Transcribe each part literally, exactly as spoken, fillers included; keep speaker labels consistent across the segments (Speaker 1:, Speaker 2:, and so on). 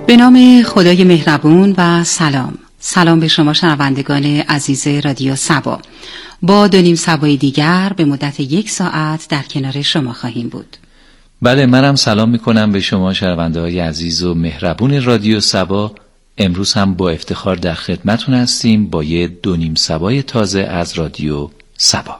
Speaker 1: به نام خدای مهربون و سلام. سلام به شما شنوندگان عزیز رادیو سبا. با دو نیم سبای دیگر به مدت یک ساعت در کنار شما خواهیم بود.
Speaker 2: بله، منم سلام میکنم به شما شنونده های عزیز و مهربون رادیو سبا. امروز هم با افتخار در خدمتون هستیم با یه دو نیم سبای تازه از رادیو سبا.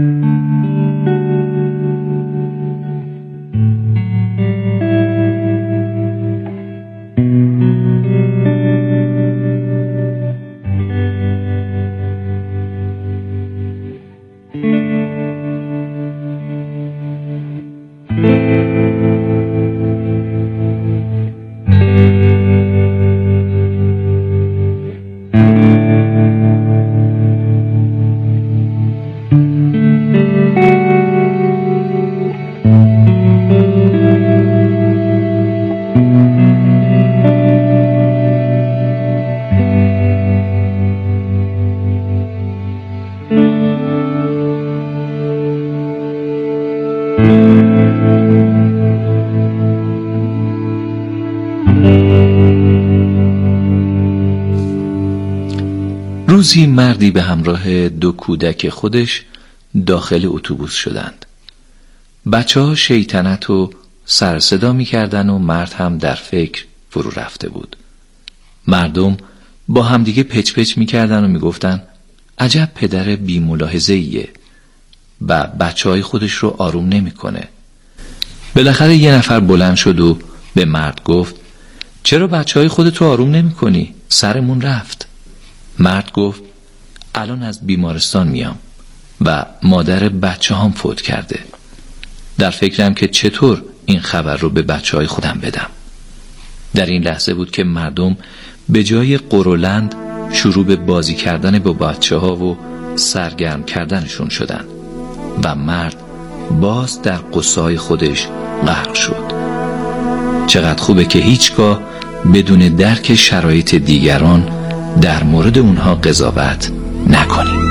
Speaker 2: روزی مردی به همراه دو کودک خودش داخل اتوبوس شدند. بچه ها شیطنت و سر صدا می کردن و مرد هم در فکر فرو رفته بود. مردم با همدیگه پچ پچ می کردن و می گفتن عجب پدر بی ملاحظه ایه و بچه های خودش رو آروم نمی کنه. بالاخره یه نفر بلند شد و به مرد گفت چرا بچه های خودت رو آروم نمی کنی؟ سرمون رفت. مرد گفت الان از بیمارستان میام و مادر بچه هم فوت کرده. در فکرم که چطور این خبر رو به بچه های خودم بدم. در این لحظه بود که مردم به جای قرولند شروع به بازی کردن با بچه ها و سرگرم کردنشون شدن و مرد باز در غصه‌های خودش غرق شد. چقدر خوبه که هیچگاه بدون درک شرایط دیگران در مورد اونها قضاوت نکنیم.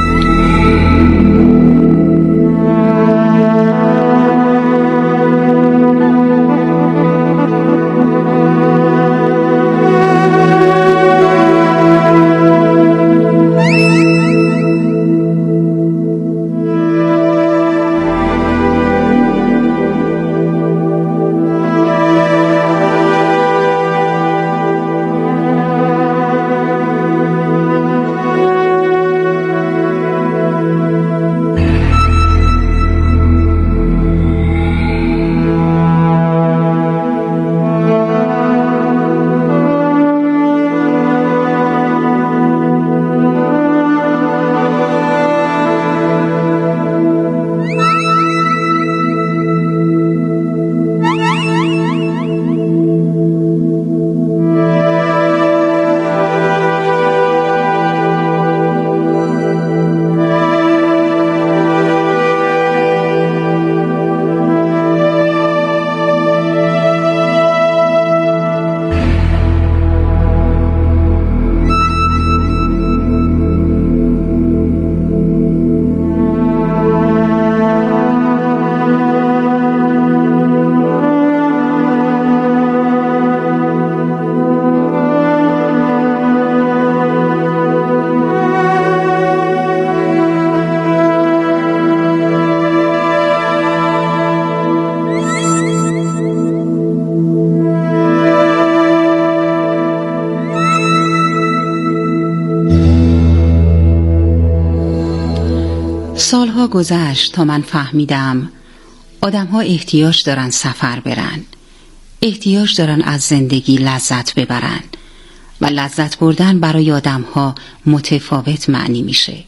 Speaker 1: سالها گذشت تا من فهمیدم آدم‌ها احتیاج دارن سفر برن، احتیاج دارن از زندگی لذت ببرن و لذت بردن برای آدم‌ها متفاوت معنی میشه.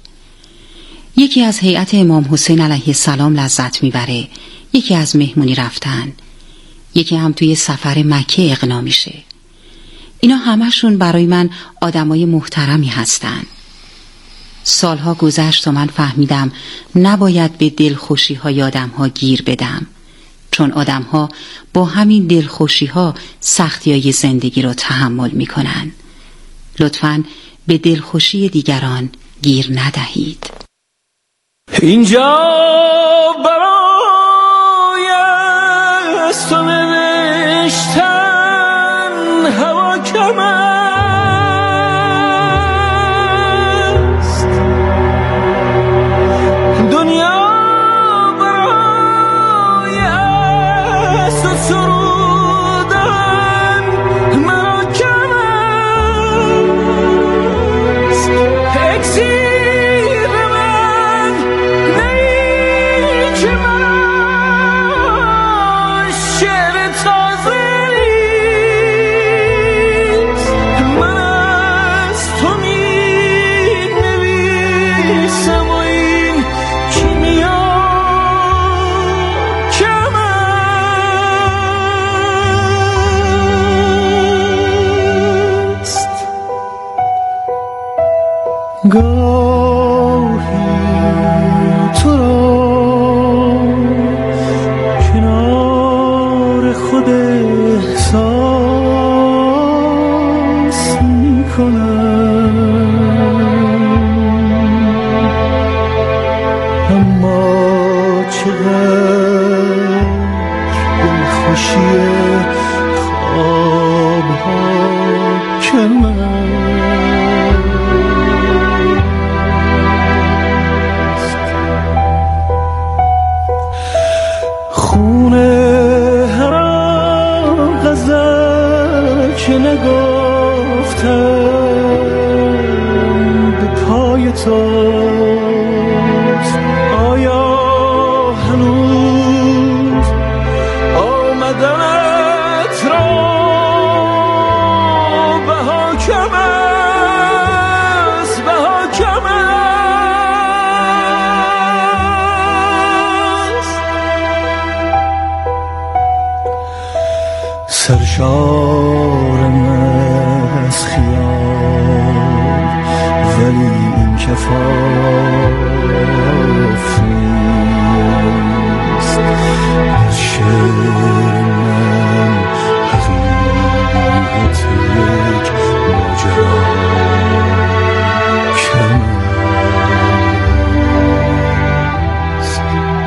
Speaker 1: یکی از هیئت امام حسین علیه السلام لذت میبره، یکی از مهمونی رفتن، یکی هم توی سفر مکه اقنا میشه. اینا همشون برای من آدمای محترمی هستن. سالها گذشت تا من فهمیدم نباید به دلخوشی های آدم ها گیر بدم، چون آدم ها با همین دلخوشی ها سختی های زندگی رو تحمل می کنن. لطفاً به دلخوشی دیگران گیر ندهید.
Speaker 3: اینجا برای از تو نوشتن هوا حاکم است. دنیا برای است و سرودن محکم است. اکسیر من نیک من شعر تازه نیست. من از تو می نویسم و این کیمیا کم است. گاهی تو را کنار خود احساس می کنم، اما چقدر دلخوشی خوابها کم است. خونه هر آن غزل که نگفتم به پای توست. آیا هنوز آمدنت را بها کم است، بها کم است. سرشارم از خیال ولی این کفاف نیست. از شعر من حقیقت یک ماجرا کم است.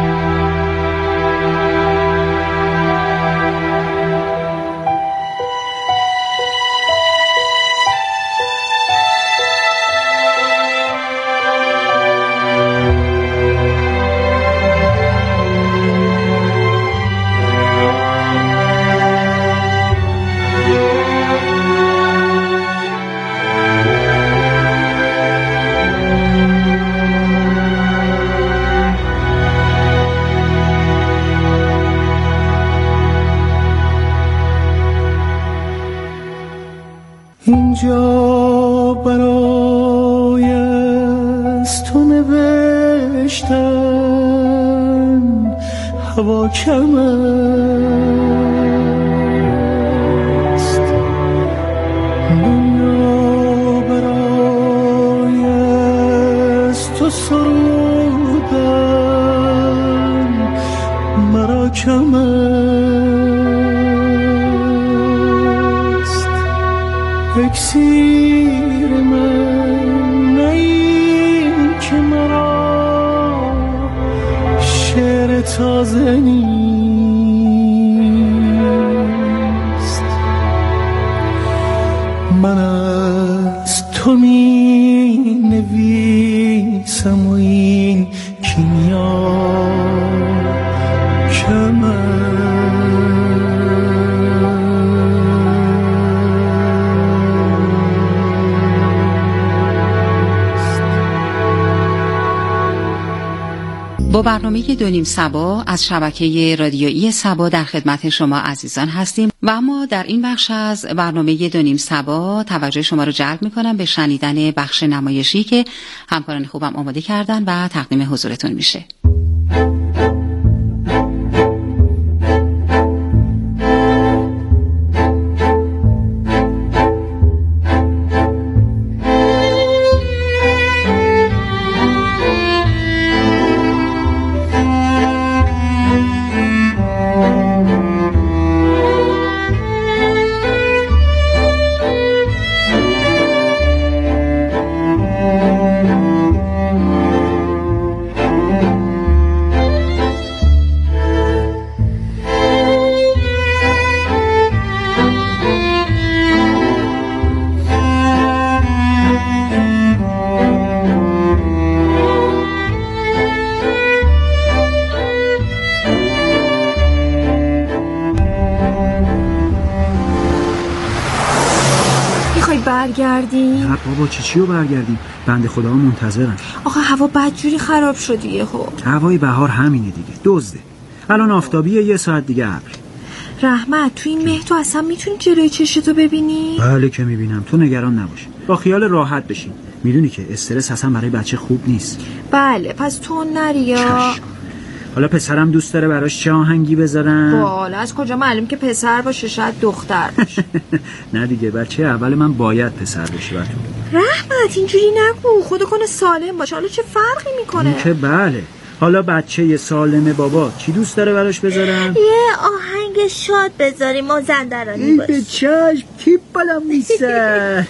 Speaker 3: اینجا برای از تو نوشتن هوا کم است. دنیا برای از تو سرودن مرا کم است. اکسیر من نی که مرا شعر تازه نیست. من از تو می نویسم و این کیمیا کم است.
Speaker 1: با برنامه دو نیم صبا از شبکه رادیویی صبا در خدمت شما عزیزان هستیم و اما در این بخش از برنامه دو نیم صبا توجه شما رو جلب می‌کنم به شنیدن بخش نمایشی که همکاران خوبم آماده کردن و تقدیم حضورتون میشه.
Speaker 4: برگردیم؟
Speaker 5: نه بابا چی چی رو برگردیم؟ بنده خدا ها منتظرن.
Speaker 4: آخه هوا بدجوری خراب شد یهو.
Speaker 5: هوای بهار همینه دیگه، دزده. الان آفتابیه، یه ساعت دیگه ابر.
Speaker 4: رحمت تو این مه تو اصلا میتونی جلوی چشتو ببینی؟
Speaker 5: بله که میبینم، تو نگران نباش، با خیال راحت بشین. میدونی که استرس اصلا برای بچه خوب نیست.
Speaker 4: بله پس تو نریا.
Speaker 5: حالا پسرم دوست داره براش چه آهنگی بذارم؟
Speaker 4: والا از کجا معلوم که پسر باشه، شاید دختر باشه.
Speaker 5: نه دیگه، بچه اول من باید پسر بشه. براتون
Speaker 4: رحمت اینجوری نگو، خودو کنه سالم باشه، حالا چه فرقی میکنه؟
Speaker 5: این که بله. حالا بچه سالمه بابا چی دوست داره براش بذارم؟
Speaker 6: یه آهنگ شاد بذاریم مازندرانی باشه.
Speaker 5: ای به چشم، تیپ بالم نیسته.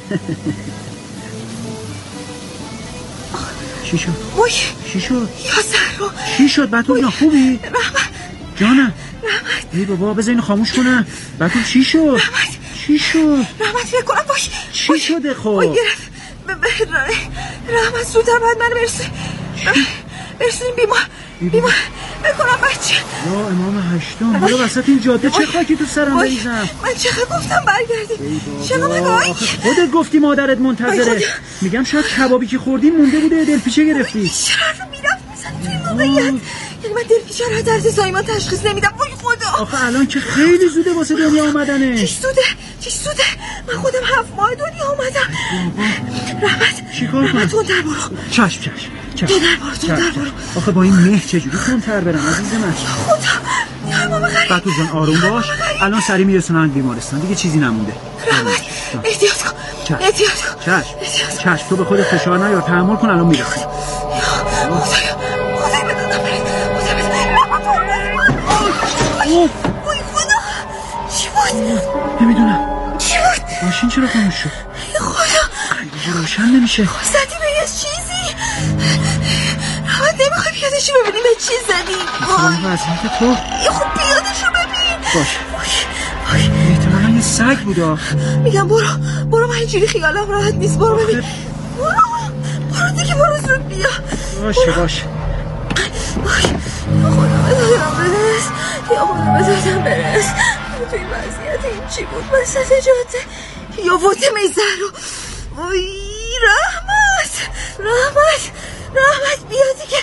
Speaker 5: چی شد؟
Speaker 4: وای
Speaker 5: چی شد؟
Speaker 4: یا سرو
Speaker 5: چی شد بطول جان؟ خوبی؟
Speaker 4: رحمت
Speaker 5: جانم
Speaker 4: رحمت
Speaker 5: ای بابا بذار اینو خاموش کنم. بطول چی شد؟
Speaker 4: رحمت
Speaker 5: چی شد؟
Speaker 4: رحمت فکر کنم باش
Speaker 5: چی
Speaker 4: باش.
Speaker 5: شده خب؟
Speaker 4: وای گرفت ب- ب- رحمت زودتر باید من برسه برسیم بیمار بیمار بکنم بچه.
Speaker 5: یا امام هشتم، حالا وسط این جاده چه خاکی تو سرم
Speaker 4: وای،
Speaker 5: بریزم؟
Speaker 4: من چقدر گفتم برگردیم، چقدر من
Speaker 5: آخه
Speaker 4: آی
Speaker 5: خودت گفتی مادرت منتظره. میگم شاید کبابی که خوردیم مونده بوده، دلپیچه گرفتی.
Speaker 4: چرا حرف میرفت میزنی توی موقعیت؟ یعنی من دلپیچه رو درد زایمان تشخیص نمیدم. وای خدا
Speaker 5: آخه الان که خیلی زوده واسه دنیا آمدنه.
Speaker 4: چیش زوده چیش زوده، من خودم هفت ماه دنیا آمدم. رحمت
Speaker 5: چیکار کنم؟
Speaker 4: رحمت تون در برو.
Speaker 5: چشم چشم چشم.
Speaker 4: تو در برو تو در برو.
Speaker 5: آخه با این مه چجوری تندتر برم عزیز من؟
Speaker 4: خدا یا امام غریب.
Speaker 5: بطول جان آروم باش، الان سری میرسونن بیمارستان، دیگه چیزی نمونده.
Speaker 4: رحمت احتیاط کن
Speaker 5: چشم.
Speaker 4: احتیاط کن.
Speaker 5: چشم چشم، تو به خودت فشار نیار، تحمل کن، الان میرسی.
Speaker 4: خدایا خدای بدنم برید خدای بدنم. وای وای خدا چی بود؟
Speaker 5: نمیدونم
Speaker 4: چی بود؟
Speaker 5: ماشین چرا خاموش شد؟
Speaker 4: خدا
Speaker 5: قلبم روشن نمیشه.
Speaker 4: زدی به یه چیزی. رحمت نمیخوای پیادشو ببینی به چی زدی؟ وای
Speaker 5: این وضعیت تو
Speaker 4: یه خوب پیادشو ببین.
Speaker 5: باش.
Speaker 4: وای وای
Speaker 5: احتمالا یه سگ بودا.
Speaker 4: میگم برو برو، من اینجوری خیالم راحت نیست. برو ببین برو برو دیگه، برو زود بیا.
Speaker 5: باشه باشه.
Speaker 4: وای یا خدا بدادم برس، یا خدا بدادم برس. توی وضعیت این چی بود وسط جاده؟ یا واتم زهرا. وای رحمت رحمت رحمت بیا دیگه.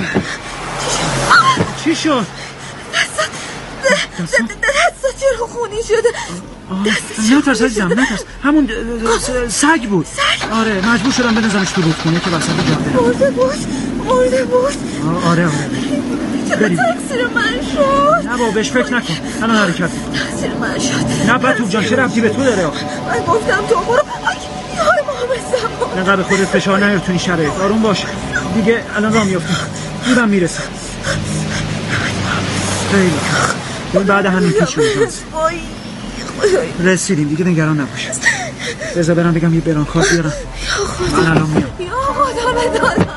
Speaker 5: چی شد؟
Speaker 4: دستات دستات چرا خونی شده؟
Speaker 5: نه ترس عزیزم، نه ترس، همون سگ بود. آره مجبور شدم بنزمش تو رودخونه که وسط جاده.
Speaker 4: مرده بود مرده بود.
Speaker 5: آره آره
Speaker 4: بریم. تقصیر من شد.
Speaker 5: نه بابا بهش فکر نکن، الان حرکت کن.
Speaker 4: تقصیر من شد.
Speaker 5: نه بطول جان چه ربطی به تو داره آخه؟
Speaker 4: من گفتم تو برو. آی یار محمد زمان.
Speaker 5: نقدر به خودت فشار نیار تو این شرایط، آروم باش دیگه، الان راه میافتیم، زودم میرسم. خیلی خوب، بعد همین پیش می‌کنم.
Speaker 4: وای
Speaker 5: رسیدیم دیگه، نگران نباش. بذار برم بگم یه برانکارد بیارم. من الان میام.
Speaker 4: یا خدا بدادم برس.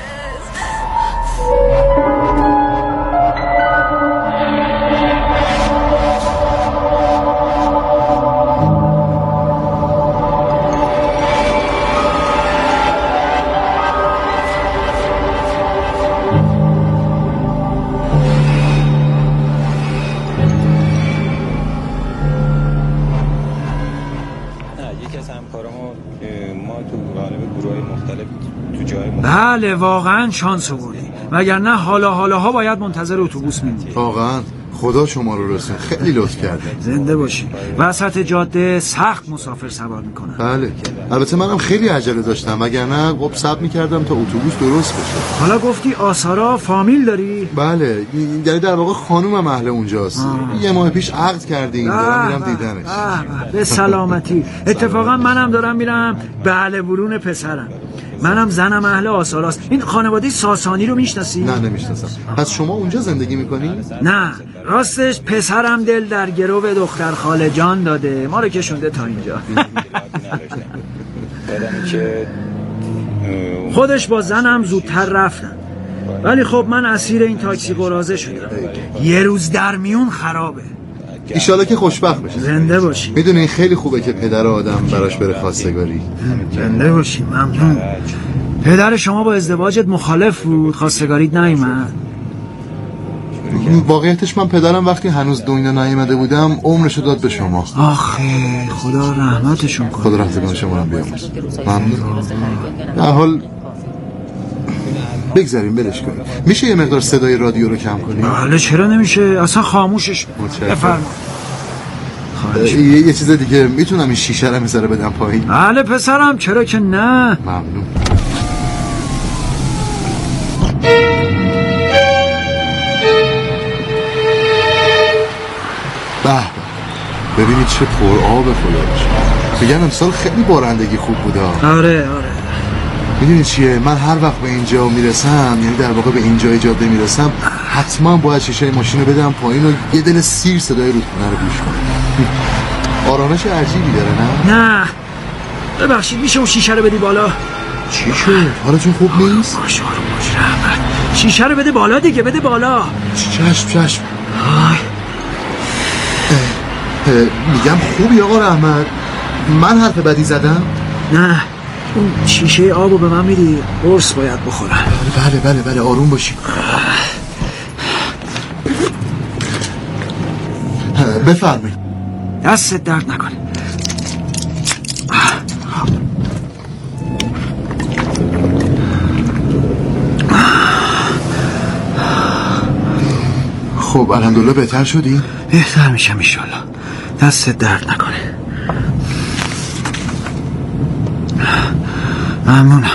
Speaker 5: بله واقعا شانس آوردی، وگرنه حالا حالاها باید منتظر اتوبوس میمونی.
Speaker 7: واقعا خدا شما رو رسون، خیلی لطف کردید.
Speaker 5: زنده باشی. وسط جاده سخت مسافر سوار میکنن.
Speaker 7: بله البته منم خیلی عجله داشتم، وگرنه خب صبر میکردم تا اتوبوس درست بشه.
Speaker 5: حالا گفتی آثارا فامیل داری؟
Speaker 7: بله در در واقع خانومم اهل اونجاست. آه. یه ماه پیش عقد کردیم، دارم میرم دیدنش.
Speaker 5: به سلامتی. اتفاقا منم دارم میرم بله برون پسرم. منم زنم اهل آثاراست. این خانواده ساسانی رو میشناسی؟
Speaker 7: نه نمیشناسم. پس شما اونجا زندگی میکنی؟
Speaker 5: نه راستش پسرم دل در گرو دختر خاله جان داده، ما رو کشونده تا اینجا. خودش با زنم زودتر رفتن، ولی خب من اسیر این تاکسی قراضه شدم. یه روز در میون خرابه.
Speaker 7: ایشالا که خوشبخت بشه.
Speaker 5: زنده باشی.
Speaker 7: میدونی خیلی خوبه که پدر آدم براش بره خواستگاری.
Speaker 5: زنده باشی. ممنون. پدر شما با ازدواجت مخالف بود، خواستگاریت نیومد؟
Speaker 7: واقعیتش من پدرم وقتی هنوز دنیا نیامده بودم عمرشو داد به شما.
Speaker 5: آخه خدا رحمتشون کنه.
Speaker 7: خدا رحمتشون شما رو بیامرز. ممنون. در حال بگذاریم بلش کنیم. میشه یه مقدار صدای رادیو رو کم کنیم؟
Speaker 5: بله چرا نمیشه؟ اصلا خاموشش بفرما.
Speaker 7: یه, یه چیز دیگه میتونم این شیشه رو میذاره بدم پایین؟
Speaker 5: بله پسرم چرا که نه.
Speaker 7: ممنون. به ببینید چه پر آب خداش. بگم امسال خیلی بارندگی خوب بوده.
Speaker 5: آره آره.
Speaker 7: میدونی چیه، من هر وقت به اینجا میرسم، یعنی در واقع به اینجای جاده میرسم، حتما باید شیشه ماشین رو بدم پایین و یه دل سیر صدای رودخونه رو گوش کنم. آرامش عجیبی داره نه؟
Speaker 5: نه ببخشید میشه اون شیشه رو بدی بالا؟
Speaker 7: چی شد؟ حالتون خوب نیست؟
Speaker 5: باش آروم باش رحمت. شیشه رو بده بالا دیگه، بده بالا.
Speaker 7: چشم چشم.
Speaker 5: آی.
Speaker 7: اه، اه، میگم خوبی آقا رحمت؟ من حرف بدی زدم؟
Speaker 5: نه اون شیشه آبو به من میدی، قرص باید بخورم.
Speaker 7: بله بله بله آروم باشی. بفرمایید.
Speaker 5: دستت درد نکنه.
Speaker 7: خب الحمدلله بهتر شدی؟
Speaker 5: بهتر میشم انشالله. دستت درد نکنه. ممنونم.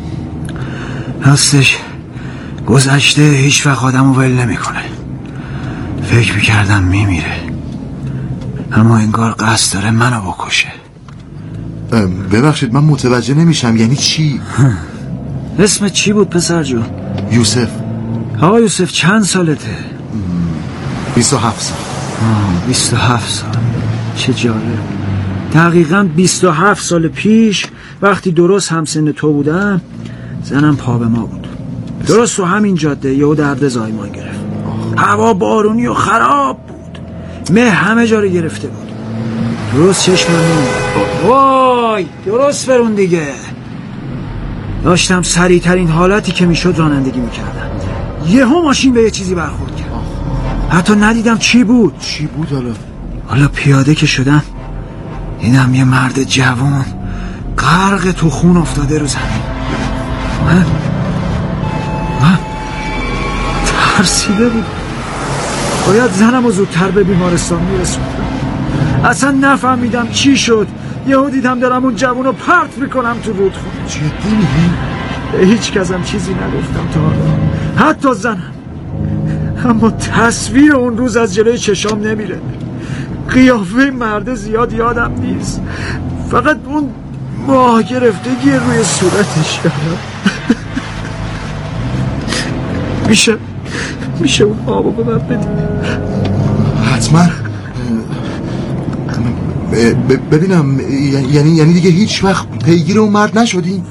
Speaker 5: راستش گذشته هیچ وقت آدمو ول نمیکنه. فکر میکردم میمیره اما انگار قصد داره منو بکشه.
Speaker 7: ببخشید من متوجه نمیشم یعنی چی؟
Speaker 5: اسمت چی بود پسر جون؟
Speaker 7: یوسف.
Speaker 5: آقا یوسف چند سالته؟
Speaker 7: بیست و هفت سال.
Speaker 5: بیست و هفت سال چه جالب. دقیقاً بیست و هفت سال پیش وقتی درست همسن تو بودم زنم پا به ما بود. درست تو همین جاده یهو درد زایمان گرفت. هوا بارونی و خراب بود، مه همه جا رو گرفته بود. درست چشمم نمید. وای درست فرون دیگه. داشتم سریع ترین حالتی که میشد رانندگی میکردم، یهو ماشین به یه چیزی برخورد کرد. حتی ندیدم چی بود.
Speaker 7: چی بود حالا؟
Speaker 5: حالا پیاده که شدم دیدم یه مرد جوان غرق تو خون افتاده رو زمین. من من ترسیده بود. باید زنم رو زودتر به بیمارستان میرسوندم. اصلا نفهمیدم چی شد. یهو دیدم دارم اون جوان رو پرت میکنم تو رودخونه.
Speaker 7: جدی میگی؟
Speaker 5: به هیچ کسم چیزی نگفتم تا حالا، حتی زنم. اما تصویر اون روز از جلوی چشام نمیره. قیافه مرد زیاد یادم نیست، فقط اون ماه گرفتگی روی صورتش یادم. میشه میشه اون آبو به من بدی؟
Speaker 7: حتما. ببینم یعنی یعنی دیگه هیچ وقت پیگیر اون مرد نشدی؟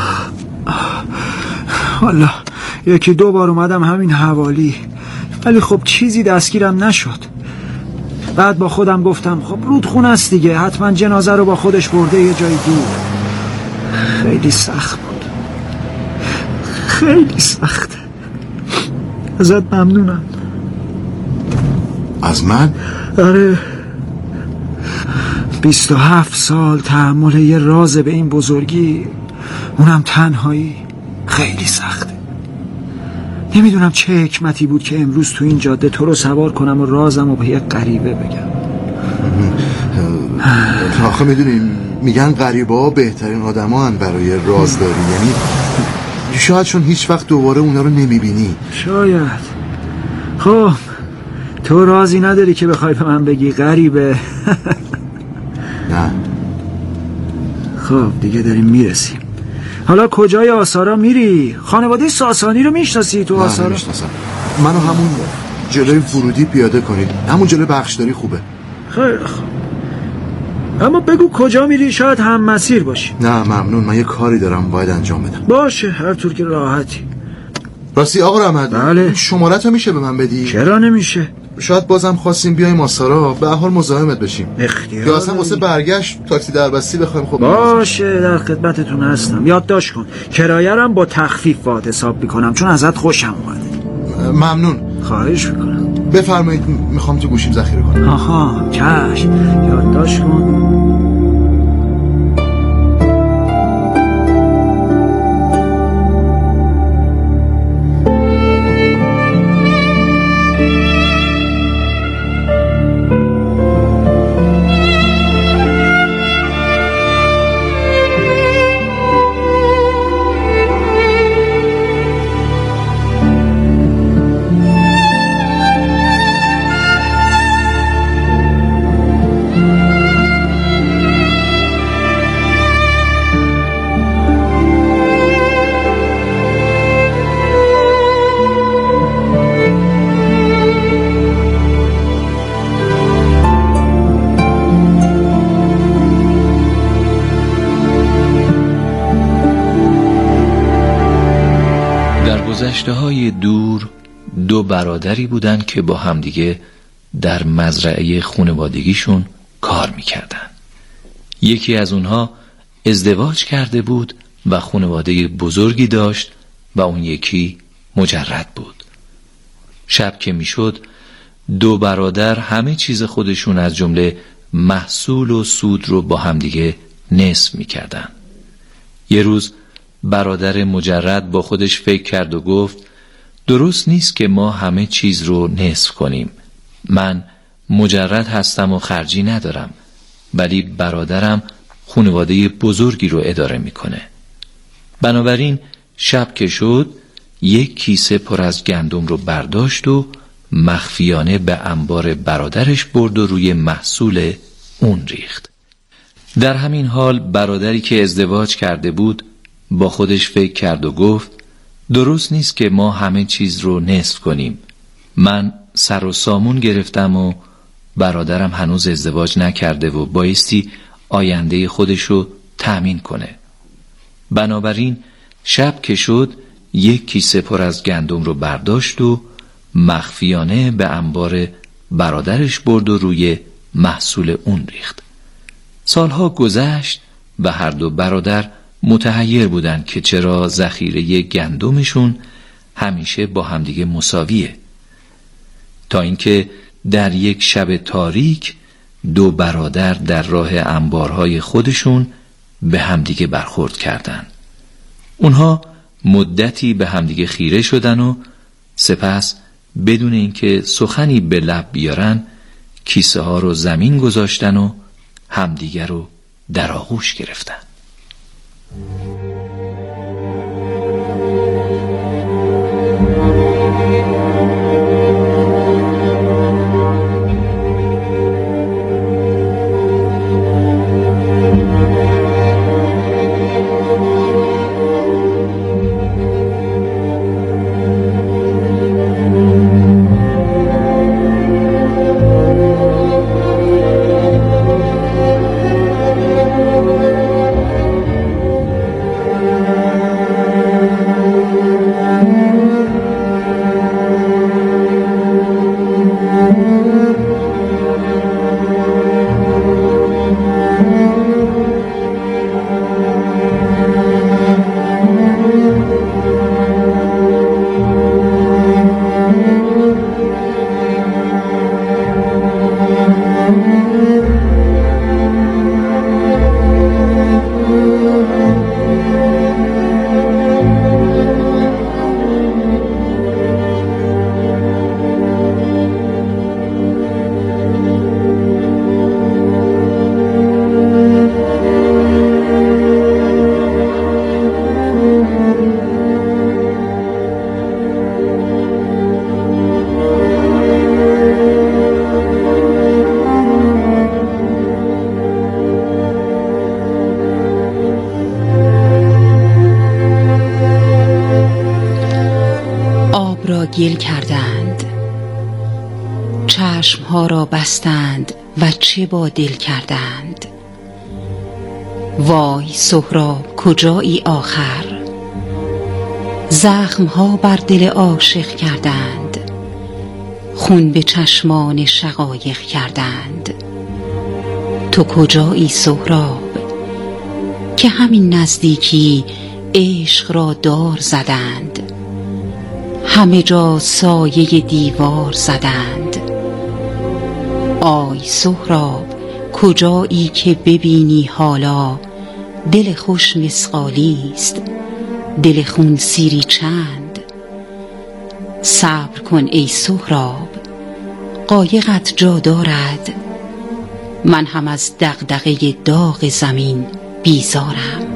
Speaker 5: والا یکی دو بار اومدم همین حوالی، ولی خب چیزی دستگیرم نشد. بعد با خودم گفتم خب رودخونه است دیگه، حتما جنازه رو با خودش برده یه جای دور. خیلی سخت بود، خیلی سخت. ازت ممنونم.
Speaker 7: از من؟
Speaker 5: آره، بیست و هفت سال تحمل یه راز به این بزرگی، اونم تنهایی، خیلی سخته. نمیدونم چه حکمتی بود که امروز تو این جاده تو رو سوار کنم و رازم رو به یه غریبه بگم.
Speaker 7: آخه میدونی میگن غریبه ها بهترین آدم ها هن برای رازداری، یعنی شاید چون هیچ وقت دوباره اونا رو نمیبینی.
Speaker 5: شاید. خب تو رازی نداری که بخوای به من بگی غریبه؟
Speaker 7: نه.
Speaker 5: خب دیگه داریم میرسیم. حالا کجای آثارا میری؟ خانواده ساسانی رو میشناسی تو آثارا؟
Speaker 7: نه نمیشناسم. منو همون جلوی ورودی پیاده کنید، همون جلوی بخشداری خوبه.
Speaker 5: خیلی خوب، اما بگو کجا میری، شاید هم مسیر باشی.
Speaker 7: نه ممنون، من یه کاری دارم باید انجام بدم.
Speaker 5: باشه هر طور که راحتی.
Speaker 7: راستی آقا رحمت،
Speaker 5: بله.
Speaker 7: شماره‌تو میشه به من بدی؟
Speaker 5: چرا نمیشه؟
Speaker 7: شاید بازم خواستیم بیایم آثارا، به هر حال مزاحمت بشیم.
Speaker 5: اختیار
Speaker 7: یا اصلا واسه برگشت تاکسی دربستی بخوایم. خب
Speaker 5: باشه در خدمتتون هستم. یادداشت کن کرایه رم با تخفیف واد حساب میکنم چون ازت خوشم اومده.
Speaker 7: ممنون.
Speaker 5: خواهش میکنم.
Speaker 7: بفرمایید میخوام تو گوشیم ذخیره کنم.
Speaker 5: آها چشم، یادداشت کن.
Speaker 2: گذشته‌های دور دو برادری بودند که با همدیگه در مزرعه خانوادگیشون کار میکردن. یکی از اونها ازدواج کرده بود و خانواده بزرگی داشت و اون یکی مجرد بود. شب که میشد دو برادر همه چیز خودشون از جمله محصول و سود رو با همدیگه نصف میکردن. یه روز برادر مجرد با خودش فکر کرد و گفت درست نیست که ما همه چیز رو نصف کنیم. من مجرد هستم و خرجی ندارم، ولی برادرم خانواده بزرگی رو اداره میکنه. بنابراین شب که شد یک کیسه پر از گندم رو برداشت و مخفیانه به انبار برادرش برد و روی محصول اون ریخت. در همین حال برادری که ازدواج کرده بود با خودش فکر کرد و گفت درست نیست که ما همه چیز رو نصف کنیم. من سر و سامون گرفتم و برادرم هنوز ازدواج نکرده و بایستی آینده خودش رو تأمین کنه. بنابراین شب که شد یک کیسه پر از گندم رو برداشت و مخفیانه به انبار برادرش برد و روی محصول اون ریخت. سالها گذشت و هر دو برادر متحیر بودن که چرا ذخیره گندمشون همیشه با همدیگه مساویه، تا اینکه در یک شب تاریک دو برادر در راه انبارهای خودشون به همدیگه برخورد کردند. اونها مدتی به همدیگه خیره شدن و سپس بدون اینکه سخنی به لب بیارن کیسه ها رو زمین گذاشتن و همدیگه رو در آغوش گرفتن.
Speaker 1: گل کردند، چشمها را بستند و چه با دل کردند. وای سهراب کجایی آخر، زخمها بر دل عاشق کردند، خون به چشمان شقایق کردند. تو کجایی سهراب که همین نزدیکی عشق را دار زدند، همه جا سایه دیوار زدند. آی سهراب کجایی که ببینی حالا، دل خوش مسقالی است دل خون سیری چند. صبر کن ای سهراب قایقت جا دارد، من هم از دغدغه داغ زمین بیزارم.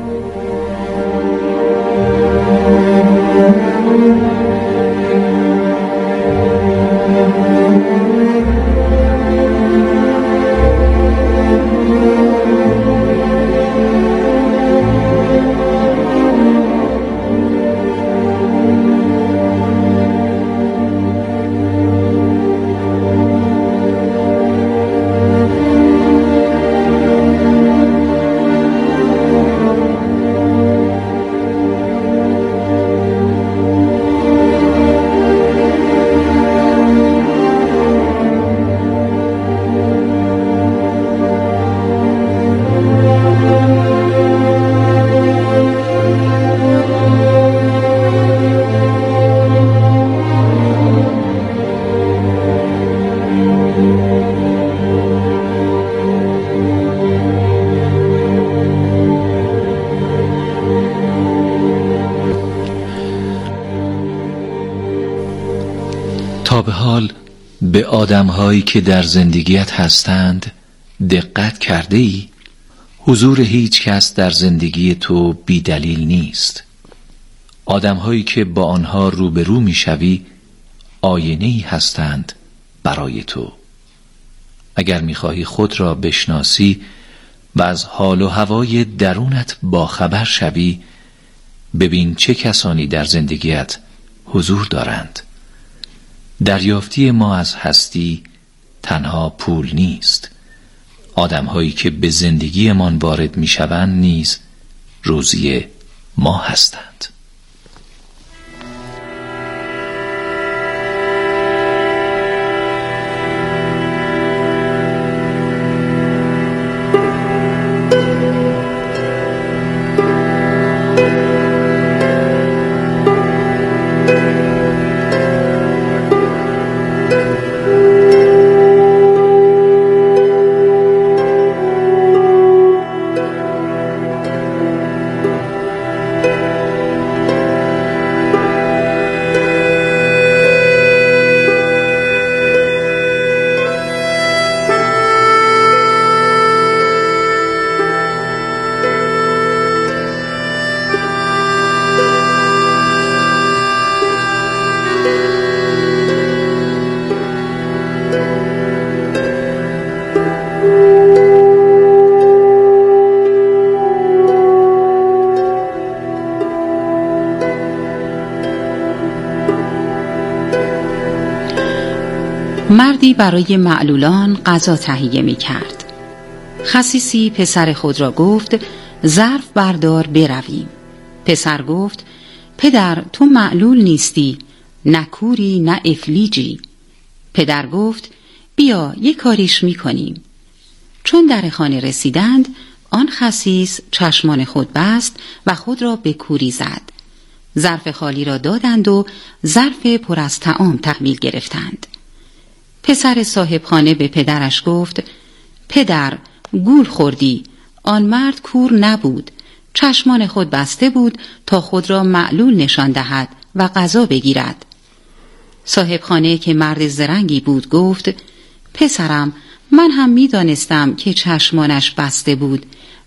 Speaker 2: تا به حال به آدم‌هایی که در زندگیت هستند دقت کرده ای؟ حضور هیچ کس در زندگی تو بی دلیل نیست. آدم‌هایی که با آنها روبرو می‌شوی آینه‌ای هستند برای تو. اگر می‌خواهی خود را بشناسی و از حال و هوای درونت باخبر شوی، ببین چه کسانی در زندگیت حضور دارند. دریافتی ما از هستی تنها پول نیست. آدم‌هایی که به زندگیمان وارد می‌شوند نیز روزی ما هستند.
Speaker 1: مردی برای معلولان غذا تهیه می کرد. خسیسی پسر خود را گفت ظرف بردار برویم. پسر گفت پدر تو معلول نیستی، نه کوری نه افلیجی. پدر گفت بیا یک کاریش می کنیم. چون در خانه رسیدند آن خسیس چشمان خود بست و خود را به کوری زد. ظرف خالی را دادند و ظرف پر از طعام تحویل گرفتند. پسر صاحب خانه به پدرش گفت پدر گول خوردی، آن مرد کور نبود، چشمان خود بسته بود تا خود را معلول نشان دهد و غذا بگیرد. صاحب خانه که مرد زرنگی بود گفت پسرم من هم می دانستم که چشمانش بسته بود